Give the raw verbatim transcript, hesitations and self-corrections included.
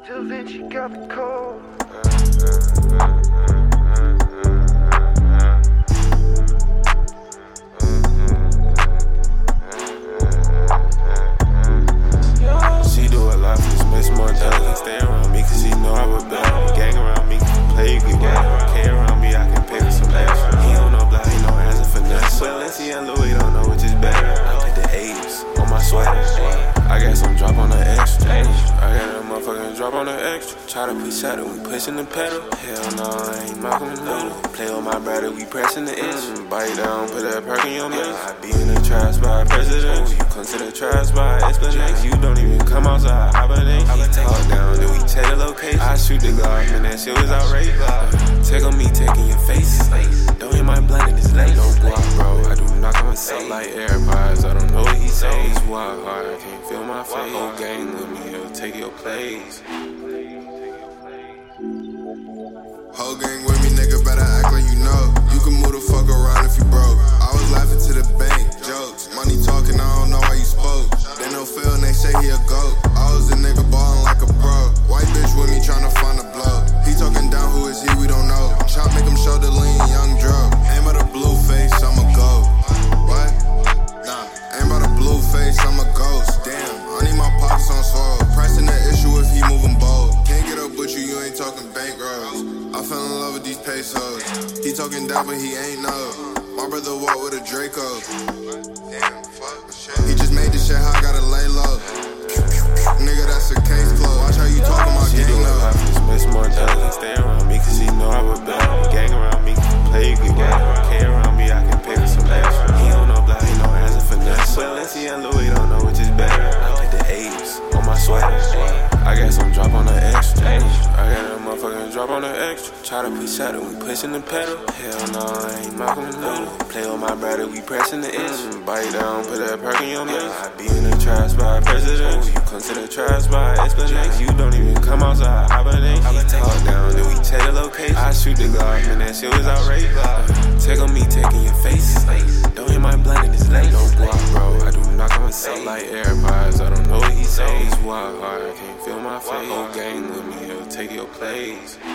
Da Vinci got the code. She do a lot for this miss more dollars. Stay around me cause she know I rebel. Gang around me, play, get wild. K around me, I can pay for some extra. He don't know black, he know hands and finesse. Valencia and Louis don't know which is better. I put the A's on my sweater. I got some drop on the extra. I got a motherfucking drop on the extra. Try to push out it, we pushing the pedal. Hell no, I ain't Malcolm and Luther. Play with my brother, we pressing the itch. Bite down, put that perk in your mouth. I be in the trash by president. You consider trash by Esplanade. You don't even come outside, hibernate. He talk down, then we check the location. I shoot the guard, man, that shit was outrageous. Take on me, taking your face. Don't hit my blunt in this late. No guap, bro, I do not come and say like AirPods. I don't know what he say. He's wild hard, I can't feel my face. Whole gang with me, he'll take your place. Whole gang with me, nigga, better act like you know. You can move the fuck around if you broke. I was laughing to the bank, jokes. Money talking, I don't know why you spoke. They no feel and they say he a goat. I was a nigga ballin' like a pro. White bitch with me tryna find a blow. He talking down, who is he, we don't know. Chop make him show the lean, young drug. Aim at a blue face, I'ma go. What? Nah, aim at a blue face, I'm a ghost. Damn, I need my pockets on swole. Pressing the issue if he moving bold. Can't get up with you, you ain't talking bankrolls. I fell in love with these pesos. He talking down, but he ain't know. My brother walk with a Draco. Damn, fuck. He just made this shit, how I gotta lay low. Nigga, that's a case closed. Watch how you talking about gang though. She miss more dollars. Stay around me cause she know I rebel. Gang around me, play, get wild. K around me, I can pay for some extra. He don't know black, he know hands and finesse. Valencia and Louis don't know which is better. I put the A's on my sweater. I got some drop on the extra. I got a motherfucking drop on the extra. Try to push out it, we pushing the pedal. Hell no, I ain't Malcolm and Luther. Play with my brother, we pressing the itch. Bite down, put that perk in your mouth. I be in the trash by president. You consider trash by Esplanade. You don't even come outside, hibernate. He talk down, then we check the location. I shoot the guard, man, that shit was outrageous. Take on me, taking your face. Don't hit my blunt in this late. No guap, bro, I do not come and say like AirPods. I don't know what he say. He's wild hard, I can't feel my face. Whole gang with me, he'll take your place.